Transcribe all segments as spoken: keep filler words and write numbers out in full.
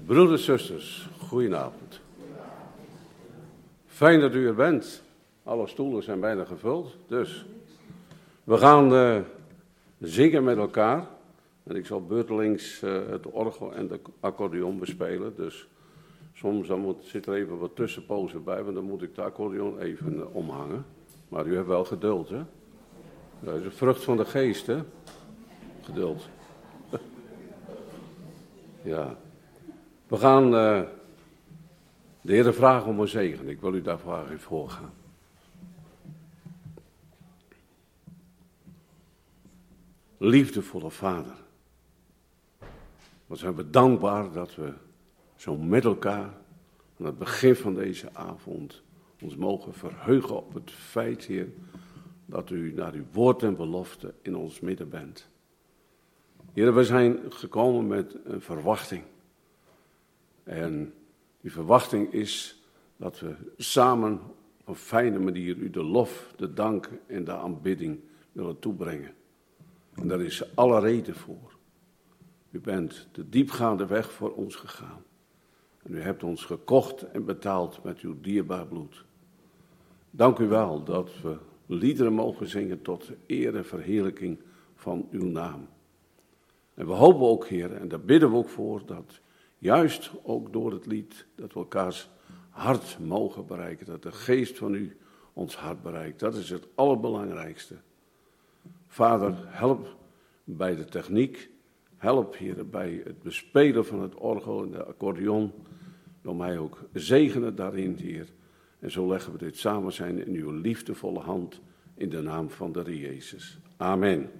Broeders, zusters, goedenavond. Fijn dat u er bent. Alle stoelen zijn bijna gevuld, dus we gaan uh, zingen met elkaar. En ik zal beurtelings uh, het orgel en de accordeon bespelen, dus soms dan moet, zit er even wat tussenpozen bij, want dan moet ik de accordeon even uh, omhangen. Maar u hebt wel geduld, hè? Dat is een vrucht van de geest, hè? Geduld. Ja. We gaan uh, de Heer vragen om een zegen. Ik wil u daarvoor even voorgaan. Liefdevolle Vader. Wat zijn we dankbaar dat we zo met elkaar aan het begin van deze avond ons mogen verheugen op het feit, Heer, dat u naar uw woord en belofte in ons midden bent. Heer, we zijn gekomen met een verwachting. En die verwachting is dat we samen op een fijne manier u de lof, de dank en de aanbidding willen toebrengen. En daar is alle reden voor. U bent de diepgaande weg voor ons gegaan. En u hebt ons gekocht en betaald met uw dierbaar bloed. Dank u wel dat we liederen mogen zingen tot eer en verheerlijking van uw naam. En we hopen ook, Heer, en daar bidden we ook voor, dat juist ook door het lied, dat we elkaars hart mogen bereiken. Dat de geest van u ons hart bereikt. Dat is het allerbelangrijkste. Vader, help bij de techniek. Help, Heer, bij het bespelen van het orgel en de accordeon. Door mij ook zegenen daarin, Heer. En zo leggen we dit samen zijn in uw liefdevolle hand. In de naam van de Heer Jezus. Amen.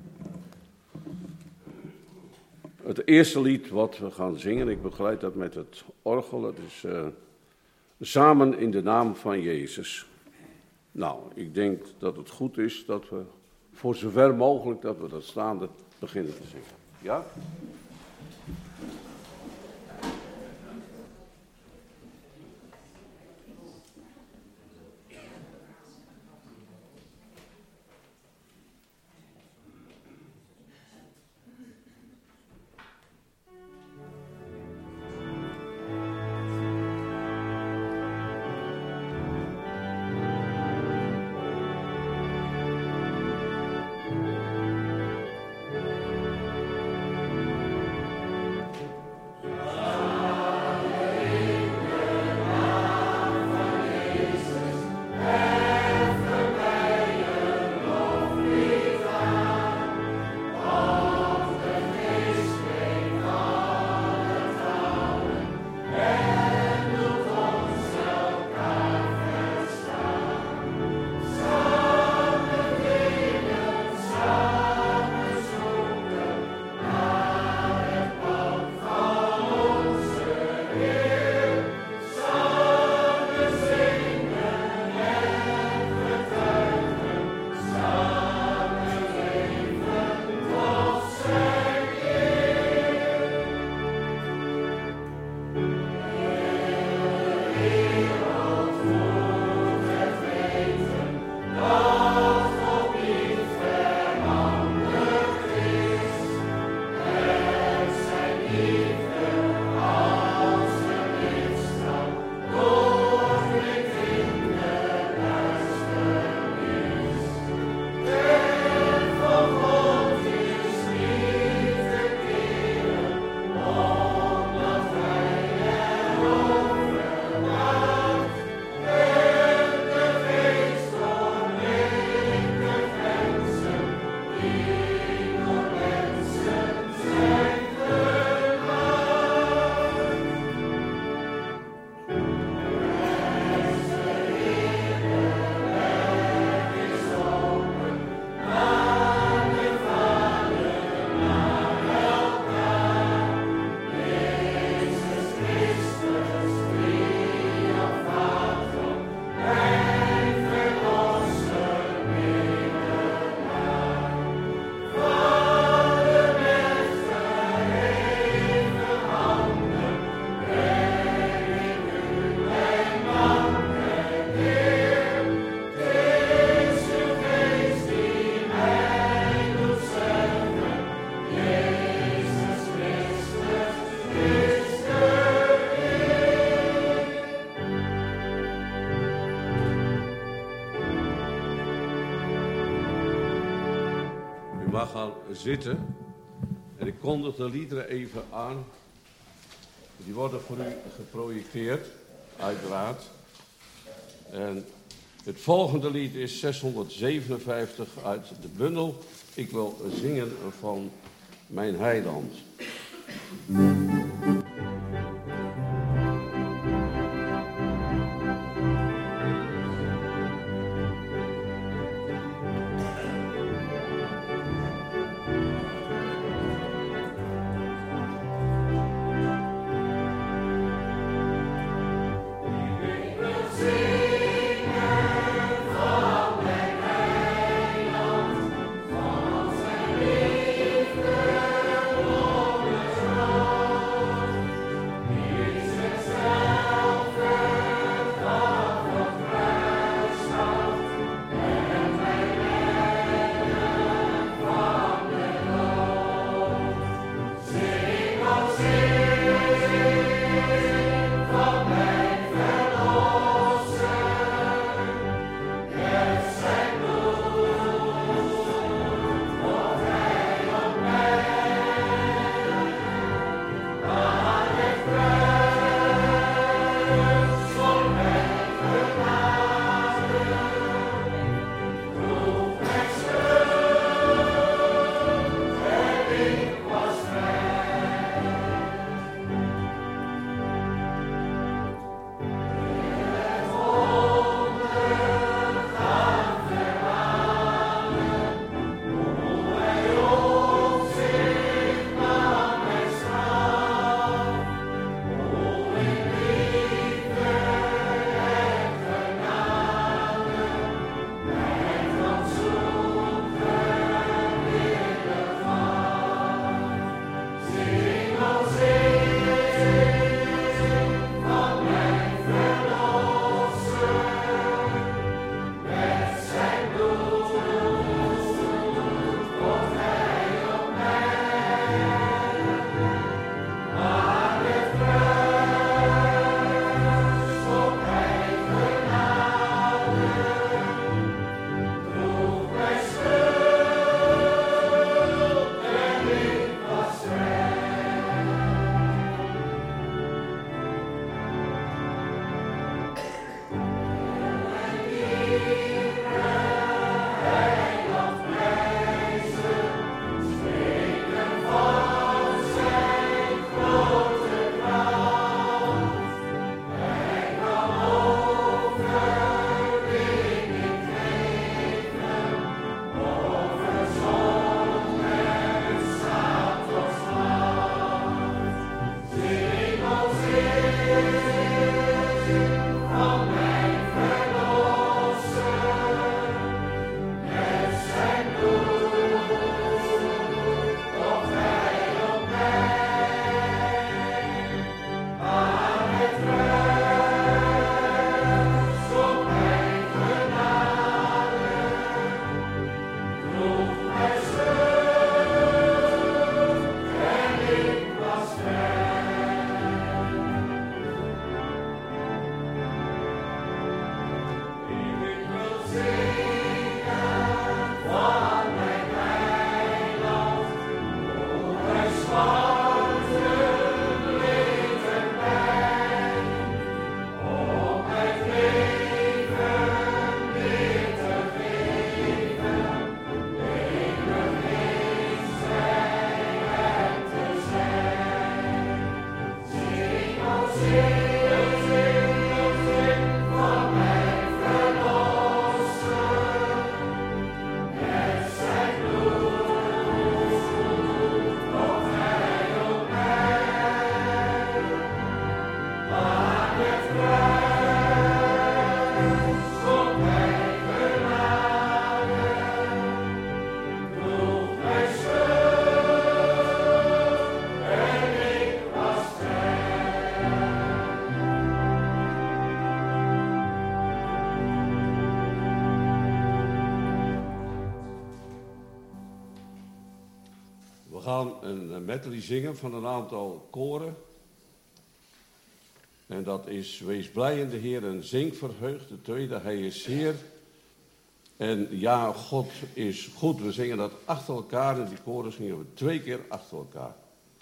Het eerste lied wat we gaan zingen, ik begeleid dat met het orgel, het is uh, Samen in de naam van Jezus. Nou, ik denk dat het goed is dat we voor zover mogelijk dat we dat staande beginnen te zingen. Ja? Samen mag gaan zitten. En ik kondig de liederen even aan. Die worden voor u geprojecteerd, uiteraard. En het volgende lied is zeshonderdzevenenvijftig uit de bundel. Ik wil zingen van mijn heiland. gaan een medley zingen van een aantal koren. En dat is Wees blij in de Heer en zing verheugd. De tweede, Hij is Heer. En ja, God is goed. We zingen dat achter elkaar. En die koren zingen we twee keer achter elkaar.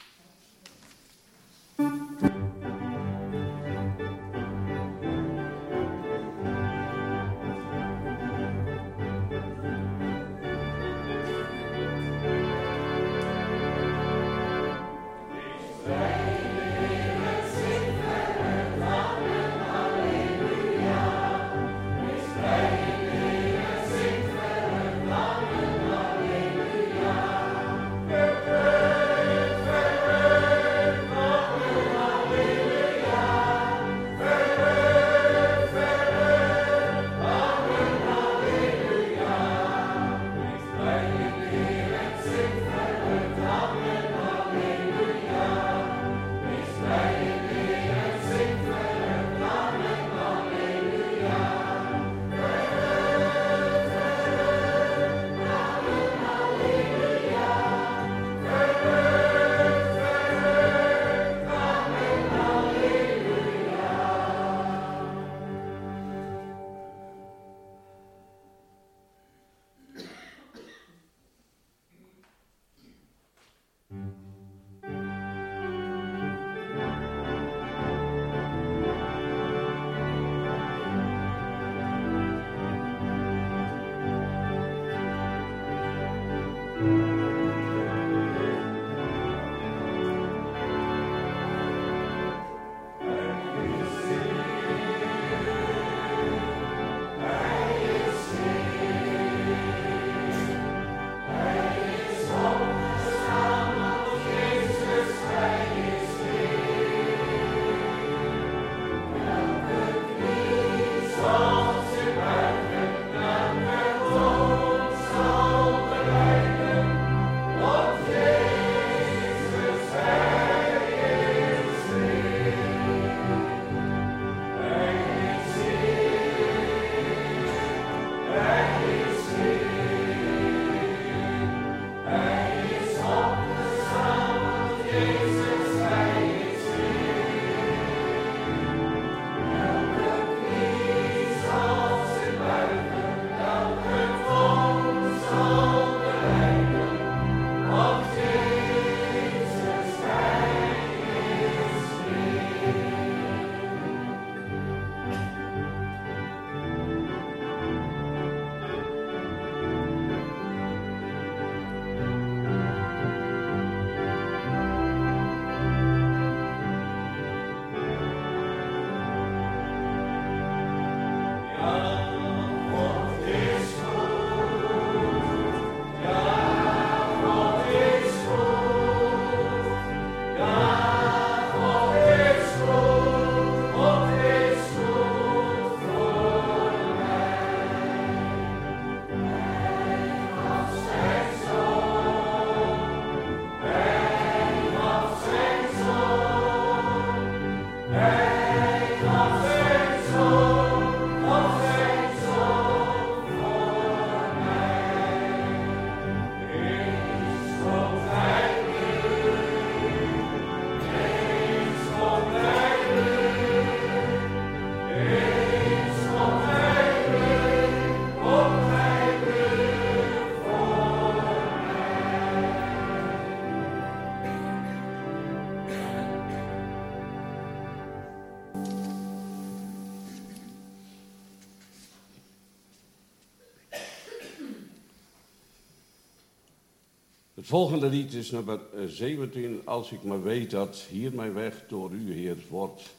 Het volgende lied is nummer zeventien. Als ik maar weet dat hier mijn weg door u, Heer, wordt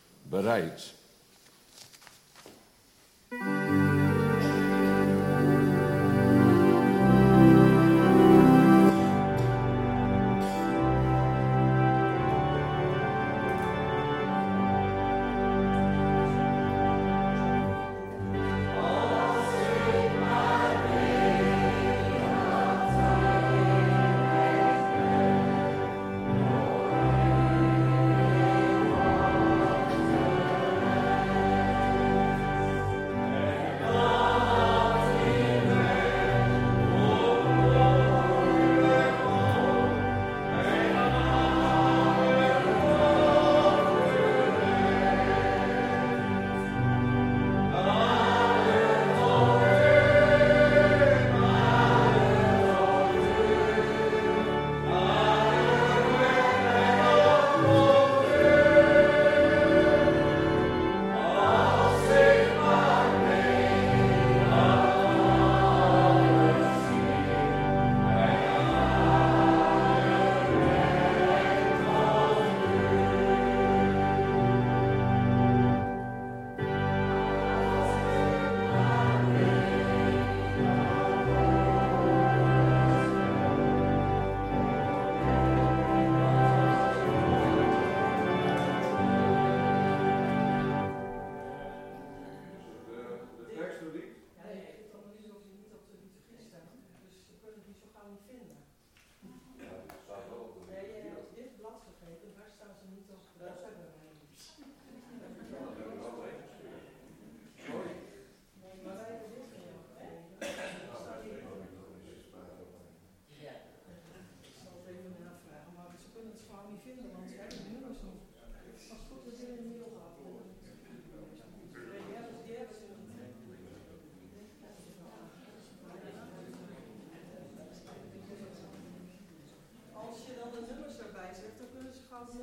bereid. Thank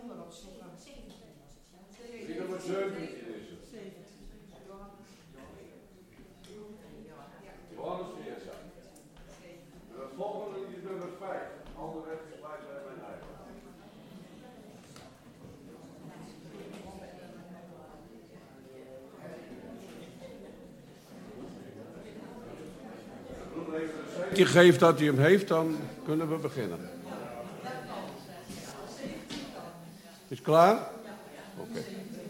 onderop zeventien was het, ja. Nummer zeventien is het. Johannes Veerza. En het volgende is nummer vijf. Andere weg is blij zijn mijn eigen. Als je geeft dat hij hem heeft, dan kunnen we beginnen. Is het klaar? Oké. Okay.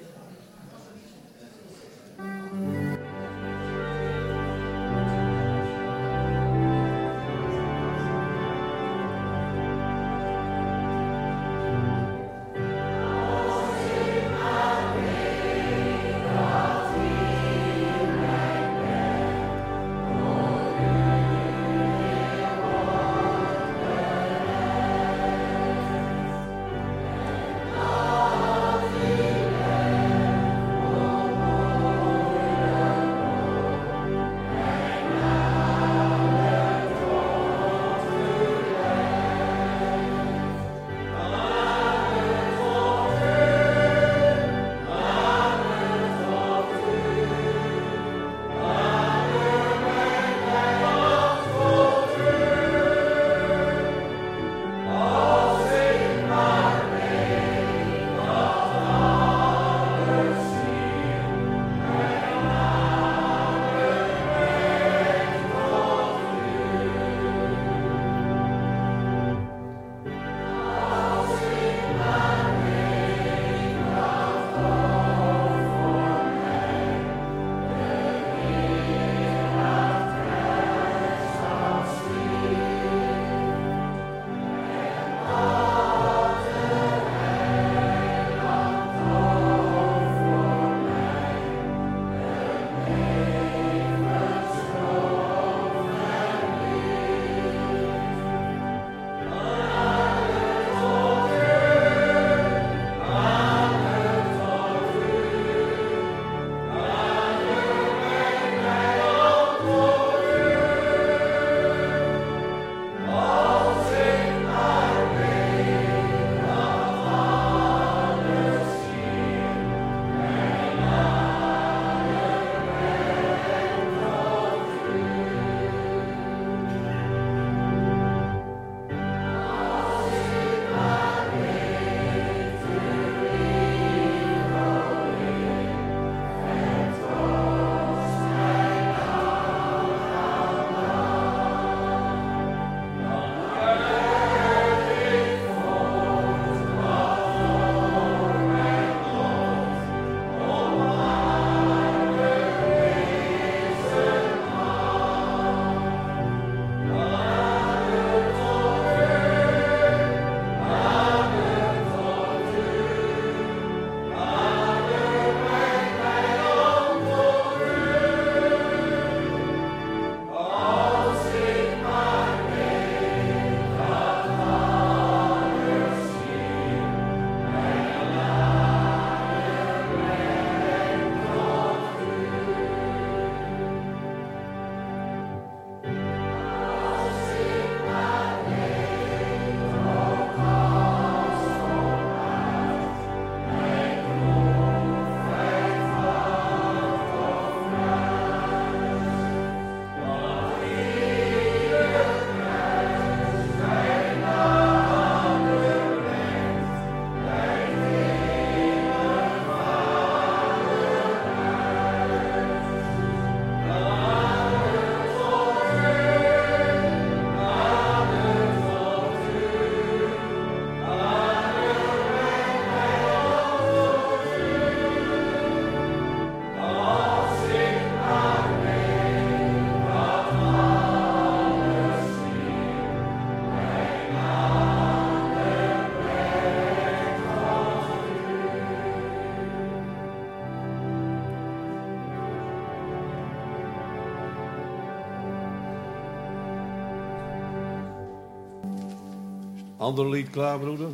Ander lied klaar, broeder?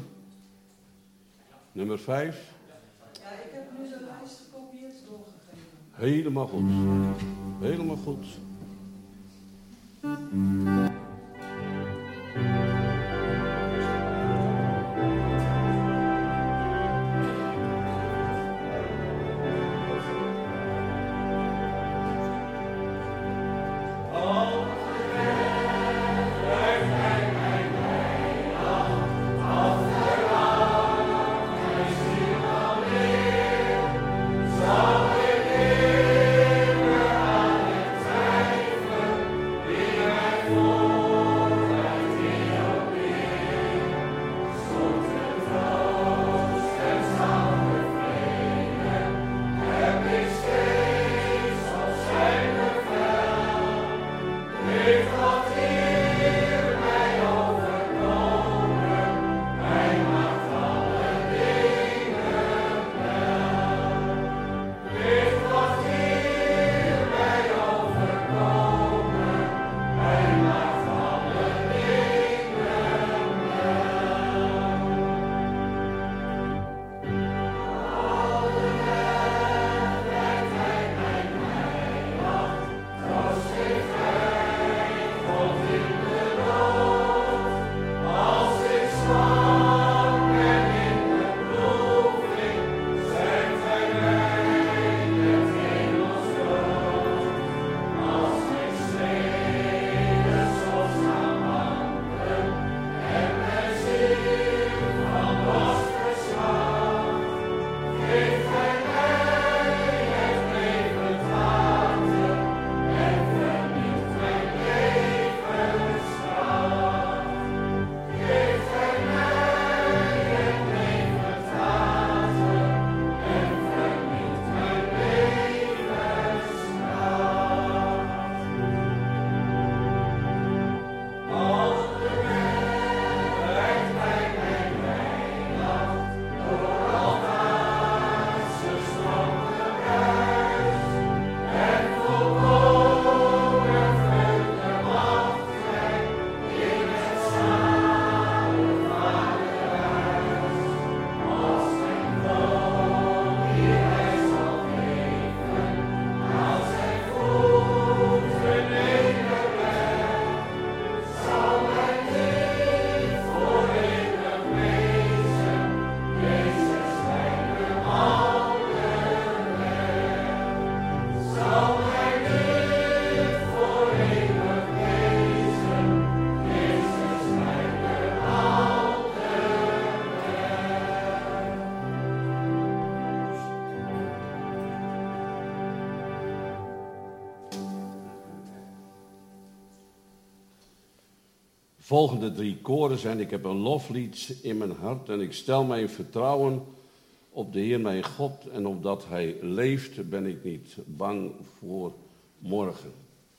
Nummer vijf. Ja, ik heb nu de lijst gekopieerd doorgegeven. Helemaal goed. Helemaal goed. volgende drie koren zijn: ik heb een loflied in mijn hart en ik stel mijn vertrouwen op de Heer mijn God. En omdat Hij leeft ben ik niet bang voor morgen.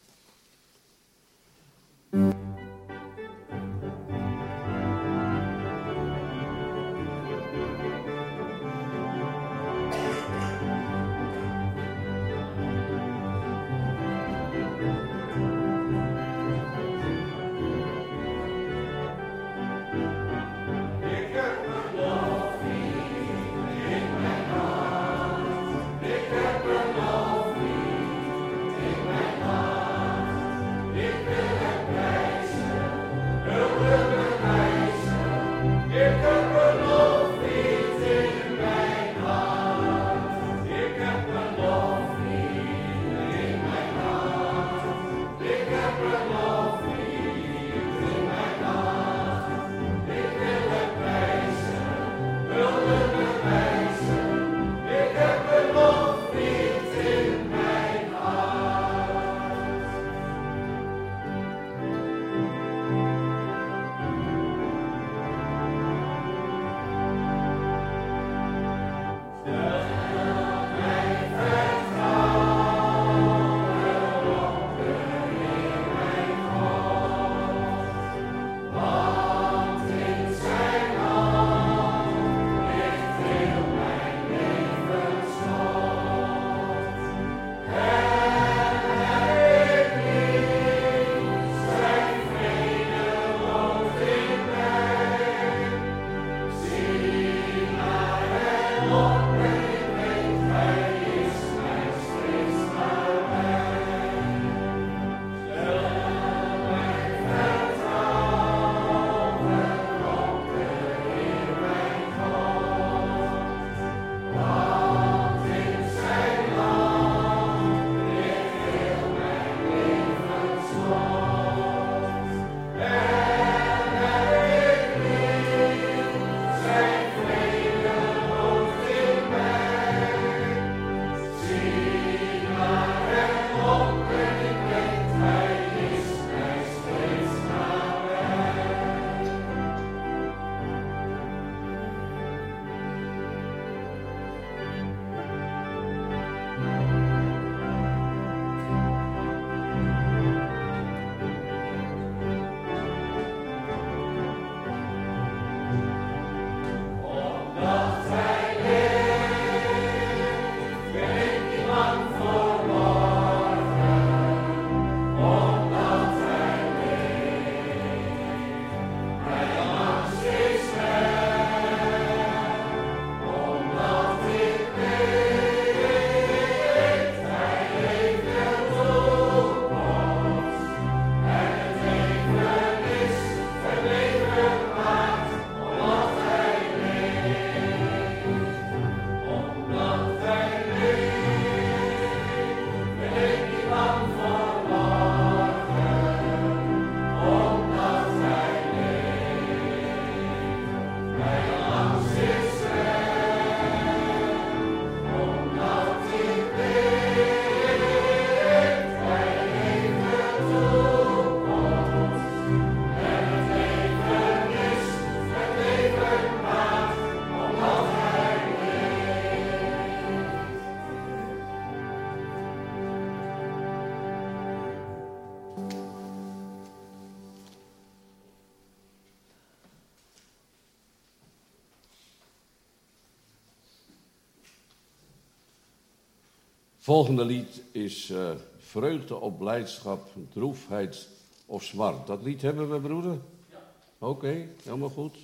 Volgende lied is uh, Vreugde op blijdschap, droefheid of smart. Dat lied hebben we, broeder? Ja. Oké, okay, helemaal goed.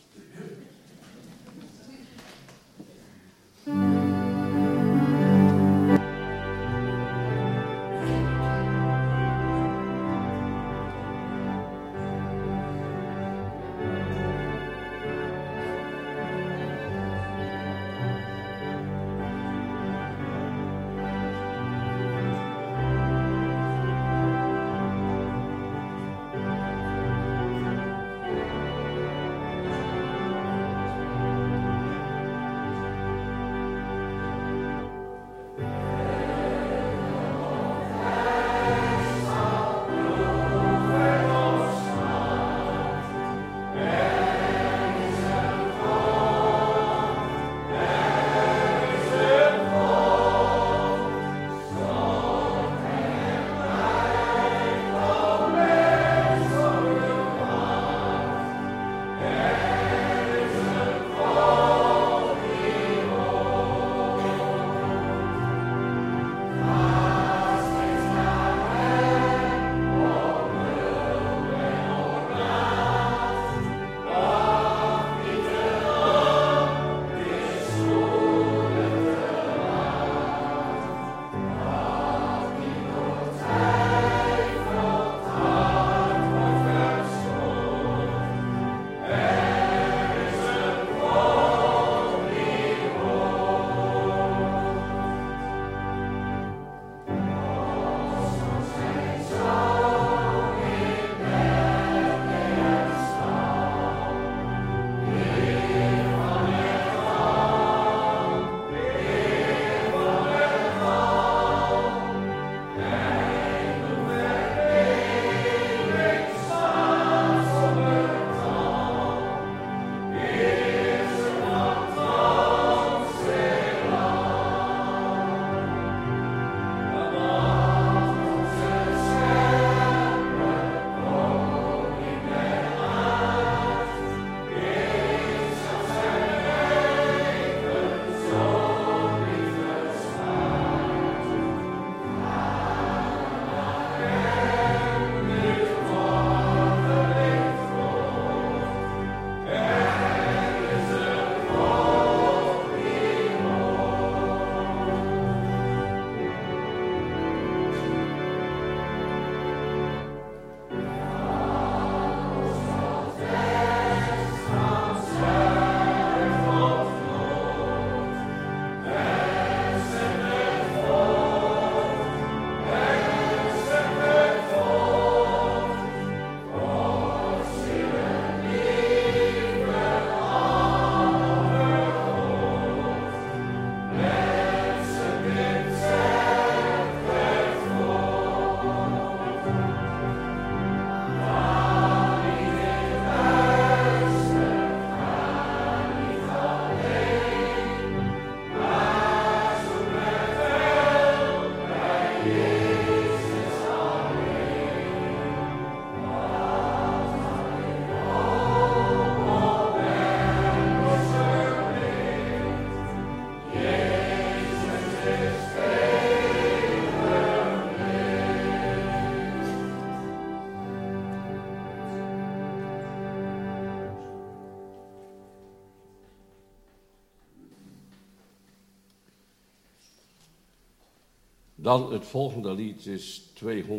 Dan het volgende lied is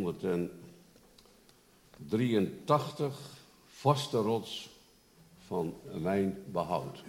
tweehonderddrieëntachtig, Vaste rots van mijn behoud.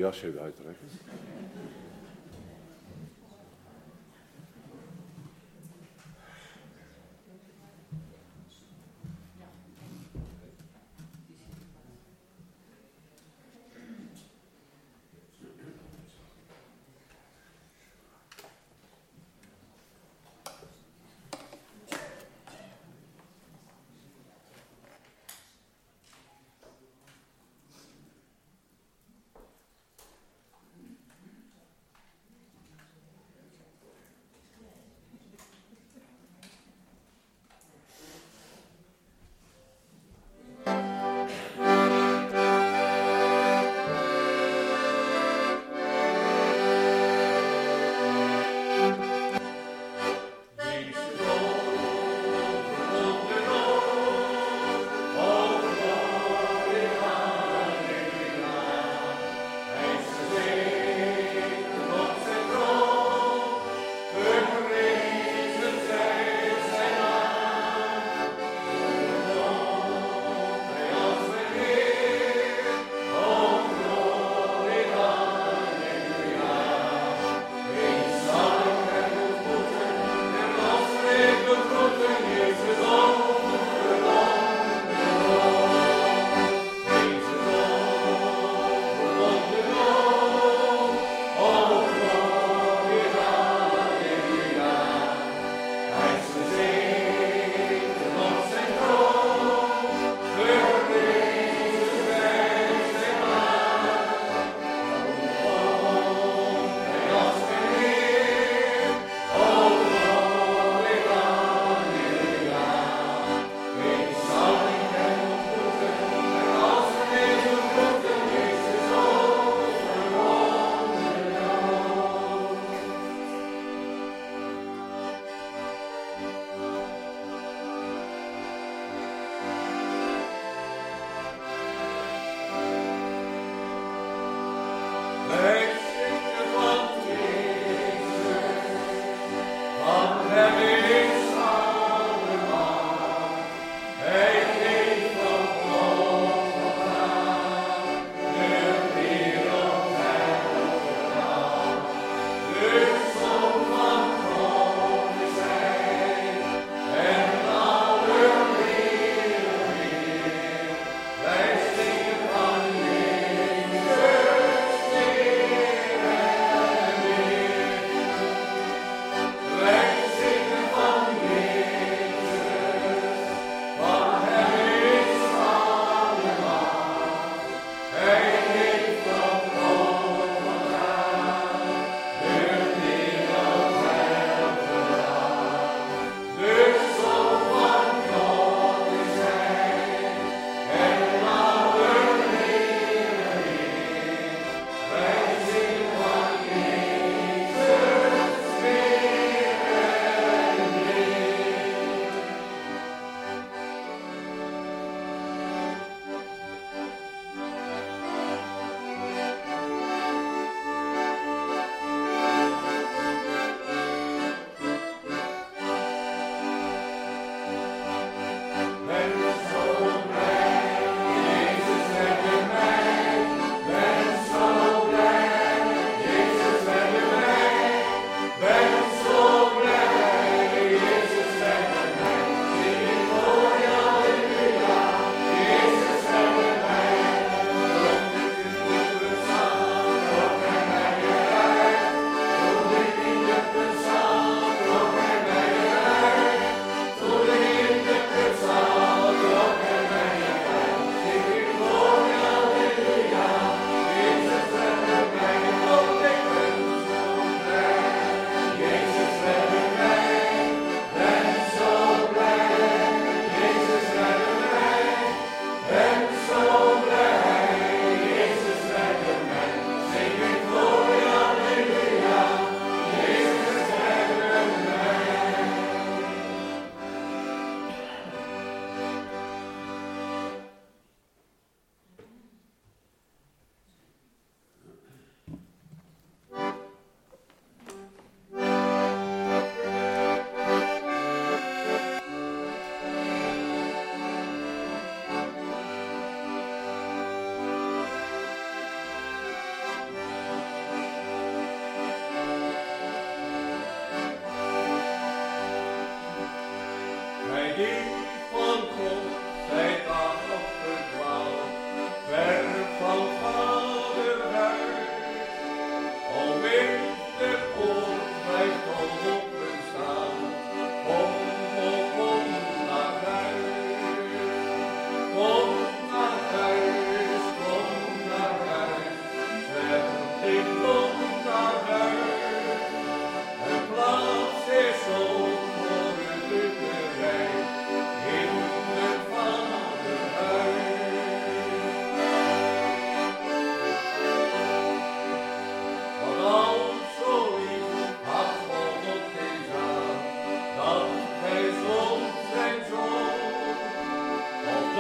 jas even uittrekken.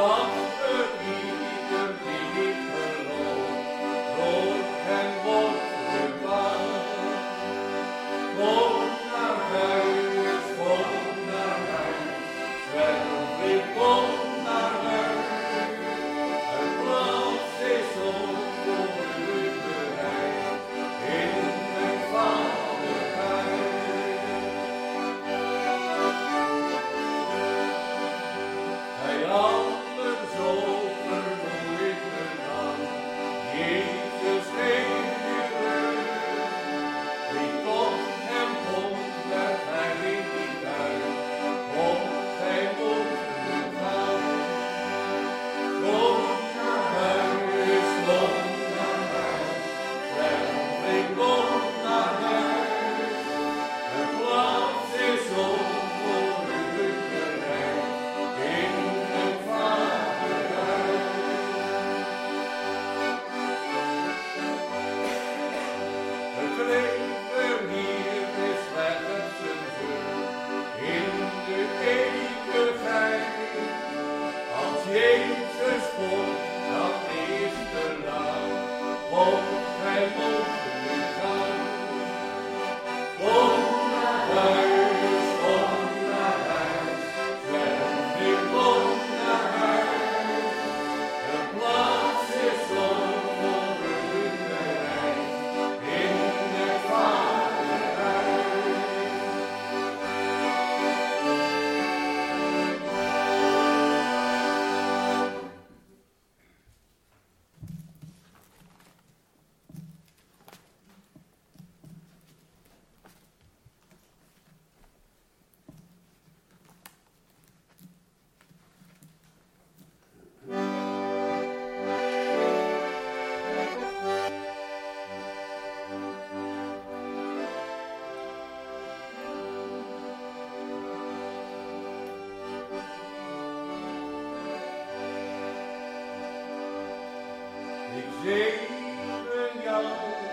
zegen jou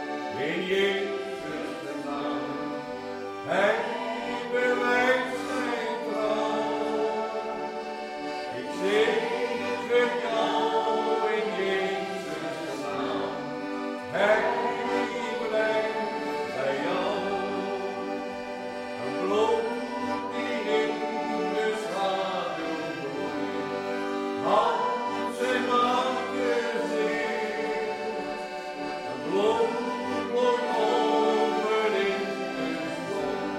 in Jezus de naam. Hij bewijst zijn trouw. Ik zegen jou in Jezus de naam. Hij blijft bij jou. Een bloem die in de schaduw bloeit, houdt zijn makke zeer. Een bloem bloeit over in de zon,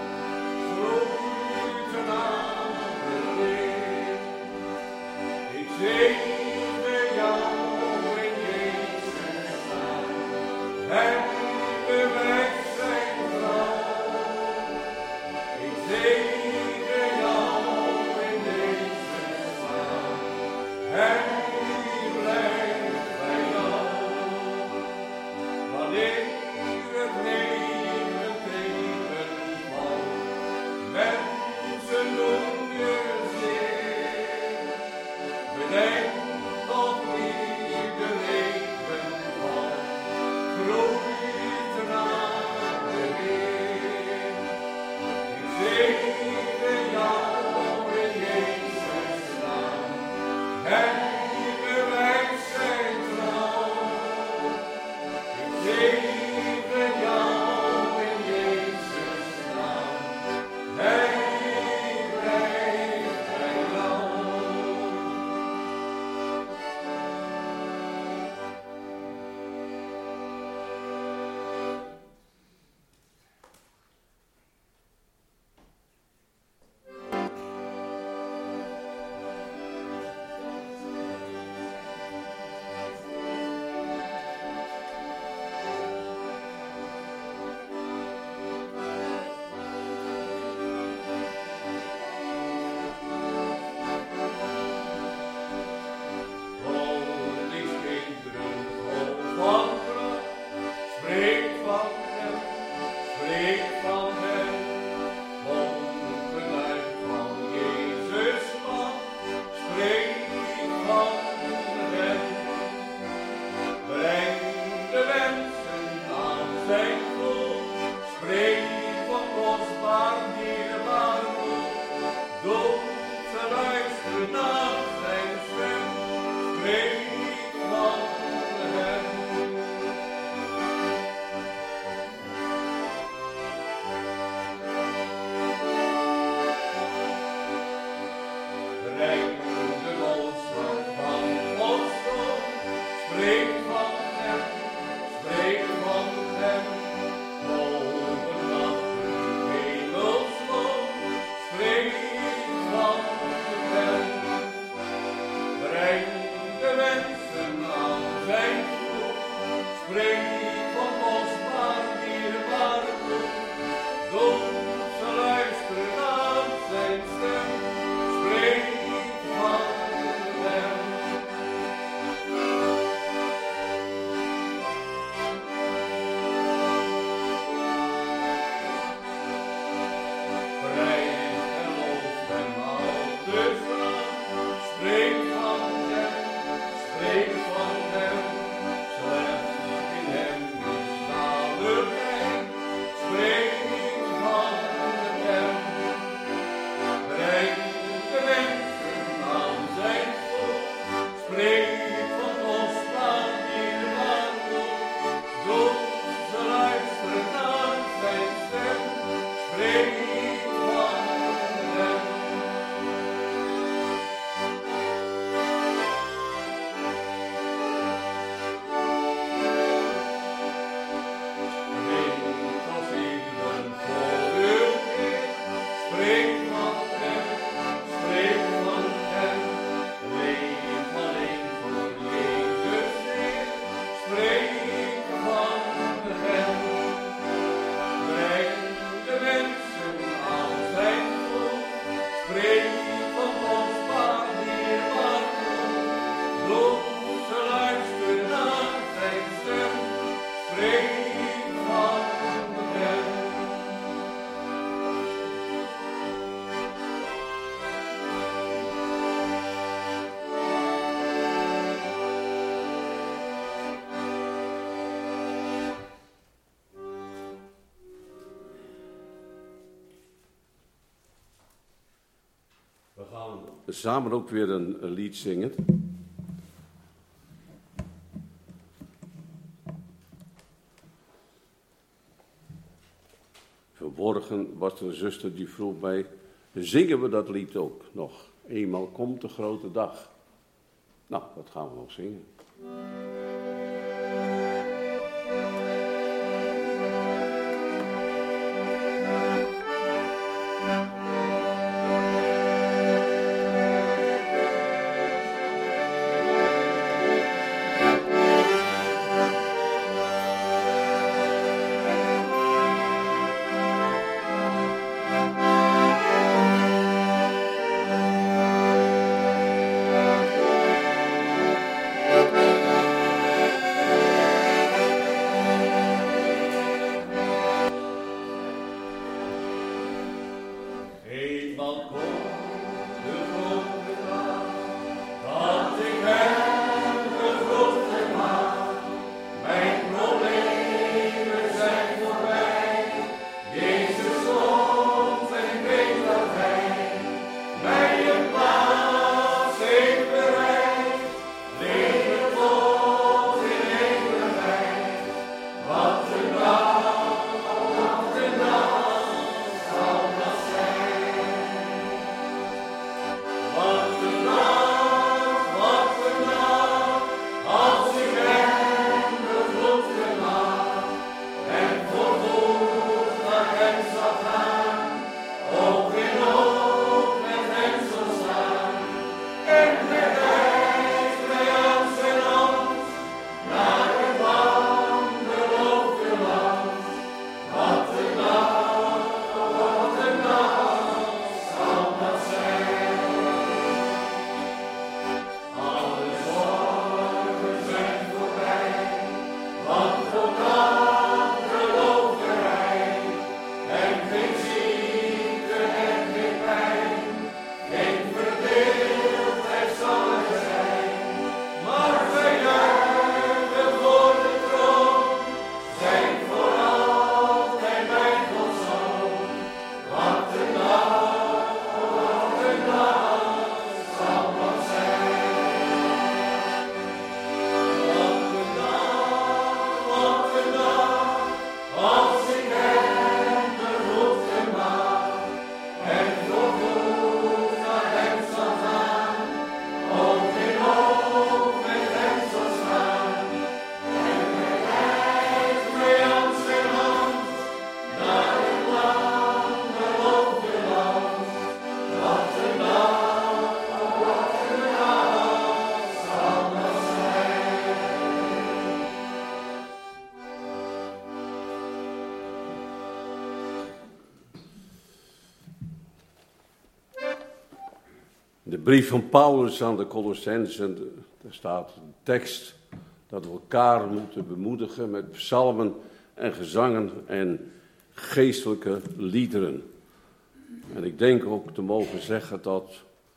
groeit een ander licht. Ik zegen jou in Jezus' naam. Hij bewijst zijn trouw. Ik zegen jou in Jezus' naam. Hij blijft bij jou. Wanneer het leven tegenvalt, mensen doen je zeer. Bedenk toch wie de leven valt, groeit naar de weer. Ik zegen jou in Jezus' naam. Hij bewijst zijn trouw. Ik zegen jou in Jezus' naam. Hij blijft bij jou. Koningskinderen, vol van kracht, spreek van hem, spreek van hem. Mondgeluid van Jezus' macht, spreek van hem. Breng de wensen aan zijn voet, spreek van kostbaar dierbaar bloed. Doe te luisteren naar zijn stem. samen ook weer een, een lied zingen. Vanmorgen was er een zuster die vroeg mij, zingen we dat lied ook nog? Eenmaal komt de grote dag. Nou, dat gaan we nog zingen. De brief van Paulus aan de Colossenzen, daar staat een tekst dat we elkaar moeten bemoedigen met psalmen en gezangen en geestelijke liederen. En ik denk ook te mogen zeggen dat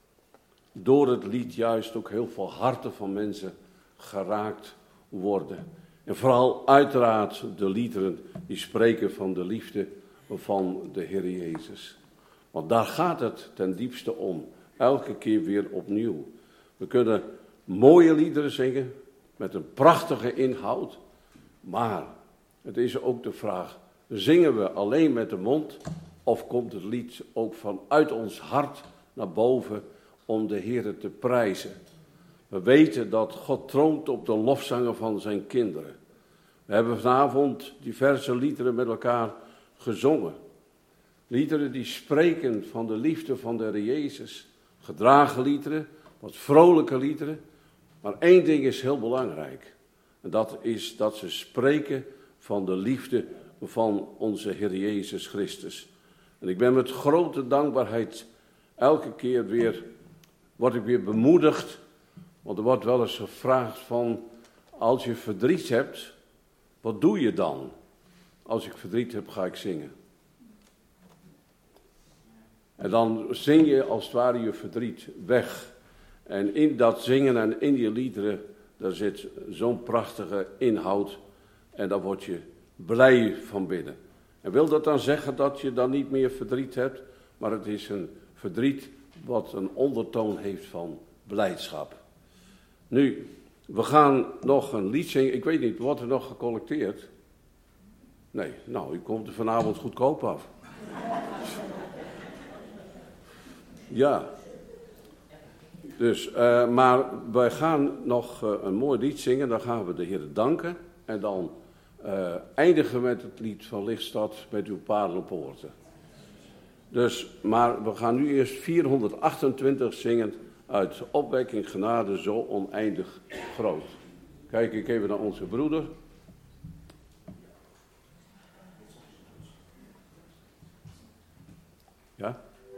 door het lied juist ook heel veel harten van mensen geraakt worden. En vooral uiteraard de liederen die spreken van de liefde van de Heer Jezus. Want daar gaat het ten diepste om. Elke keer weer opnieuw. We kunnen mooie liederen zingen met een prachtige inhoud. Maar het is ook de vraag, zingen we alleen met de mond of komt het lied ook vanuit ons hart naar boven om de Heer te prijzen? We weten dat God troont op de lofzangen van zijn kinderen. We hebben vanavond diverse liederen met elkaar gezongen. Liederen die spreken van de liefde van de Heer Jezus. Gedragen liederen, wat vrolijke liederen. Maar één ding is heel belangrijk. En dat is dat ze spreken van de liefde van onze Heer Jezus Christus. En ik ben met grote dankbaarheid elke keer weer, word ik weer bemoedigd. Want er wordt wel eens gevraagd van, als je verdriet hebt, wat doe je dan? Als ik verdriet heb, ga ik zingen. En dan zing je als het ware je verdriet weg. En in dat zingen en in die liederen, daar zit zo'n prachtige inhoud. En daar word je blij van binnen. En wil dat dan zeggen dat je dan niet meer verdriet hebt? Maar het is een verdriet wat een ondertoon heeft van blijdschap. Nu, we gaan nog een lied zingen. Ik weet niet, wordt er nog gecollecteerd? Nee, nou, u komt er vanavond goedkoop af. Ja. Dus, uh, maar wij gaan nog uh, een mooi lied zingen. Dan gaan we de Heer danken. En dan uh, eindigen we met het lied van Lichtstad met uw paardenpoorten. Dus, maar we gaan nu eerst vierhonderdachtentwintig zingen uit Opwekking Genade zo oneindig groot. Kijk ik even naar onze broeder. Ja?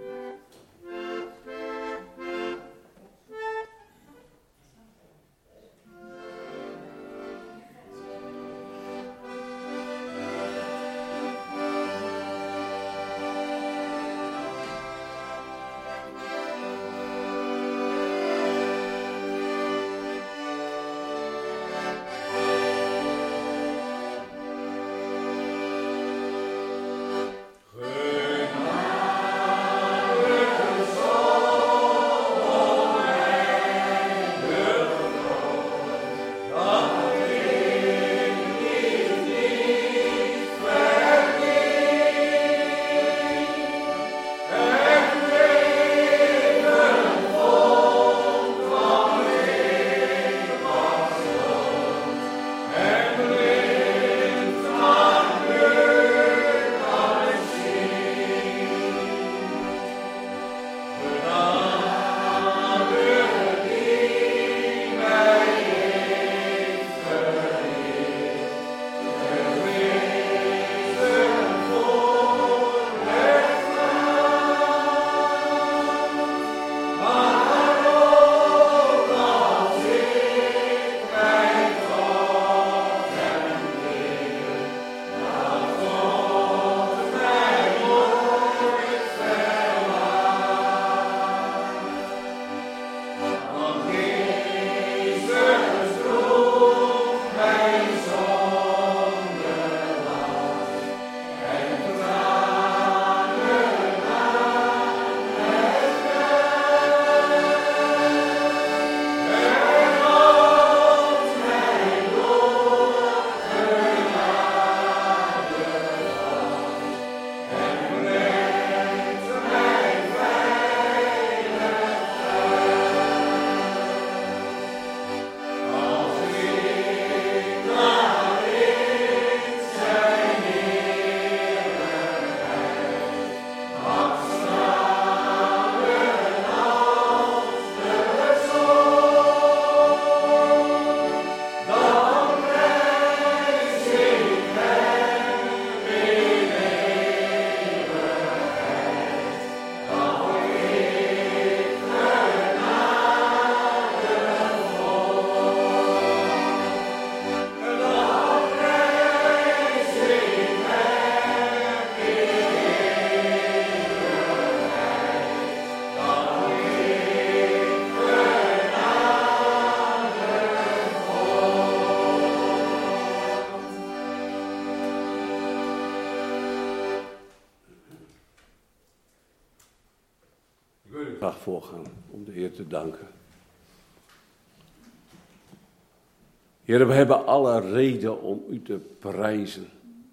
Graag voorgaan om de Heer te danken. Heer, we hebben alle reden om u te prijzen.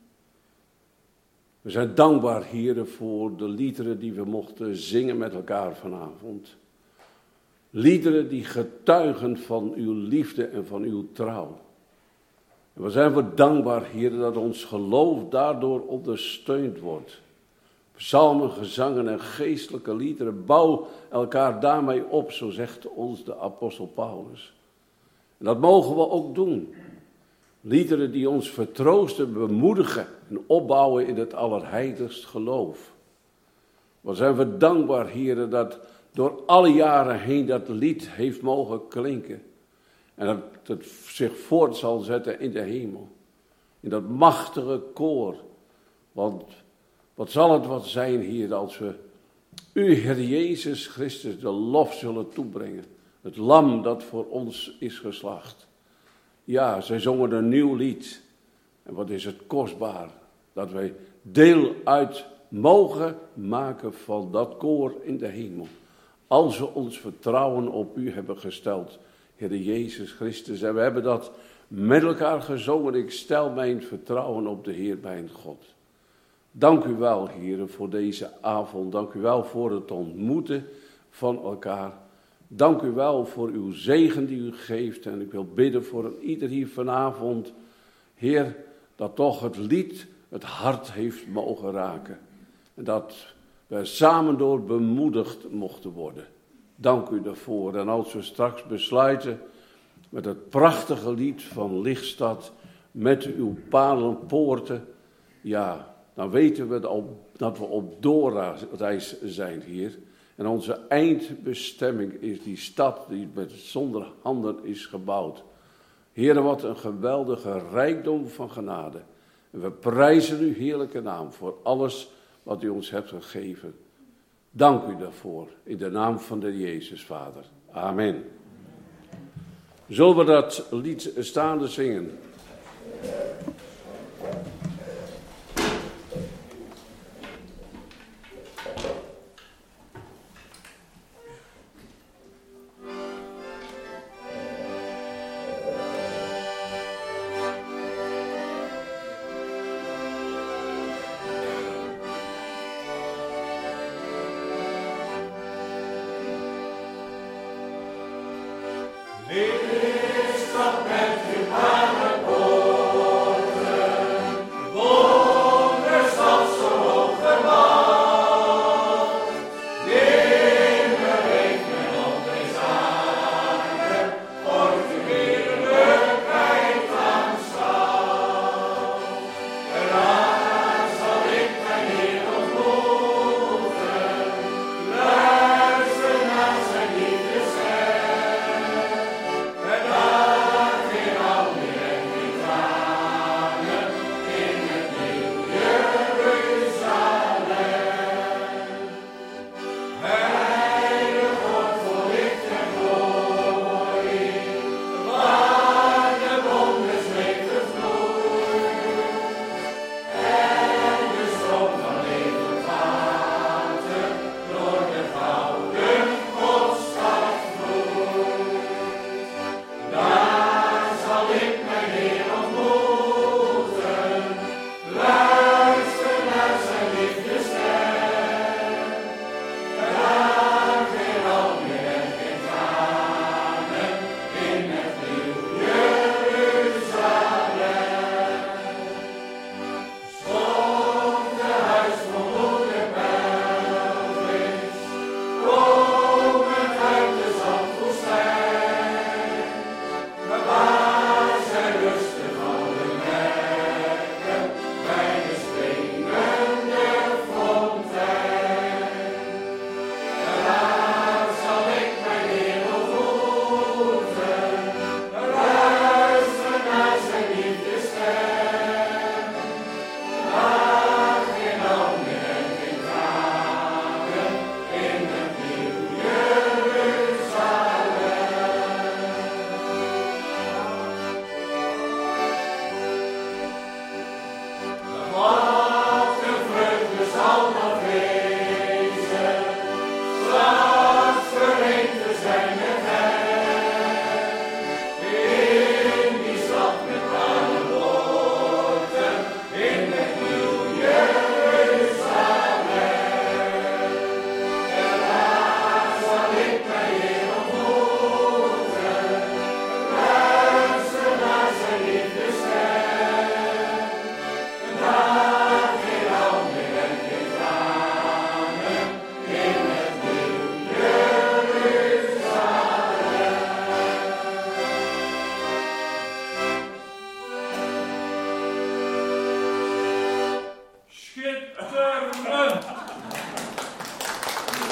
We zijn dankbaar, Heer, voor de liederen die we mochten zingen met elkaar vanavond. Liederen die getuigen van uw liefde en van uw trouw. En we zijn we dankbaar, Heer, dat ons geloof daardoor ondersteund wordt. Psalmen, gezangen en geestelijke liederen, bouw elkaar daarmee op, zo zegt ons de apostel Paulus. En dat mogen we ook doen. Liederen die ons vertroosten, bemoedigen en opbouwen in het allerheiligst geloof. Wat zijn we dankbaar, Heer, dat door alle jaren heen dat lied heeft mogen klinken. En dat het zich voort zal zetten in de hemel. In dat machtige koor. Want wat zal het wat zijn, Heer, als we u, Heer Jezus Christus, de lof zullen toebrengen. Het lam dat voor ons is geslacht. Ja, zij zongen een nieuw lied. En wat is het kostbaar dat wij deel uit mogen maken van dat koor in de hemel. als we ons vertrouwen op u hebben gesteld, Heere Jezus Christus. En we hebben dat met elkaar gezongen. Ik stel mijn vertrouwen op de Heer mijn God. Dank u wel, Heere, voor deze avond. Dank u wel voor het ontmoeten van elkaar. Dank u wel voor uw zegen die u geeft. En ik wil bidden voor een ieder hier vanavond, Heer, dat toch het lied het hart heeft mogen raken. En dat we samen door bemoedigd mochten worden. Dank u daarvoor. En als we straks besluiten met het prachtige lied van Lichtstad, met uw palenpoorten, ja, dan weten we dat we op doorreis zijn, Heer. En onze eindbestemming is die stad die met zonder handen is gebouwd. Heer, wat een geweldige rijkdom van genade. En we prijzen uw heerlijke naam voor alles wat u ons hebt gegeven. Dank u daarvoor, in de naam van de Jezus, Vader. Amen. Zullen we dat lied staande zingen? Lichtstad met uw palenpoorten,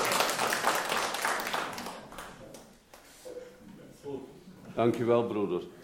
Dankjewel, broeder.